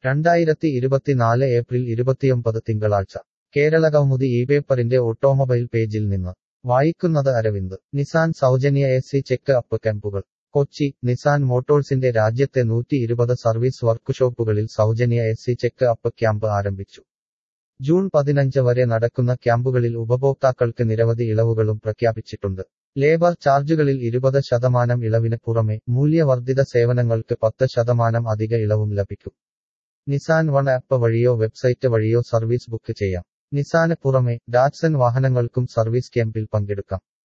2024 April 29 തിങ്കളാഴ്ച Keralakaumudi ഇപേപ്പറിന്റെ automobile പേജിൽ നിന്ന് വായിക്കുന്നത് അരവിന്ദ്. നിസാൻ സൗജന്യ എസി ചെക്ക് അപ്പ് ക്യാമ്പുകൾ. കൊച്ചി. നിസാൻ മോട്ടോഴ്സിന്റെ രാജ്യത്തെ 120 സർവീസ് വർക്ക്ഷോപ്പുകളിൽ സൗജന്യ എസി ചെക്ക് അപ്പ് ക്യാമ്പ് ആരംഭിച്ചു. ജൂൺ 15 വരെ നടക്കുന്ന ക്യാമ്പുകളിൽ ഉപഭോക്താക്കൾക്ക് നിരവധി ഇളവുകളും പ്രഖ്യാപിച്ചിട്ടുണ്ട്. ലേബർ ചാർജുകളിൽ 20% ഇളവിന് പുറമെ മൂല്യവർദ്ധിത സേവനങ്ങൾക്ക് 10% അധിക ഇളവും ലഭിക്കും. നിസാൻ വൺ ആപ്പ് വഴിയോ വെബ്സൈറ്റ് വഴിയോ സർവീസ് ബുക്ക് ചെയ്യാം. നിസാന് പുറമെ ഡാറ്റ്സൺ വാഹനങ്ങൾക്കും സർവീസ് ക്യാമ്പിൽ പങ്കെടുക്കാം.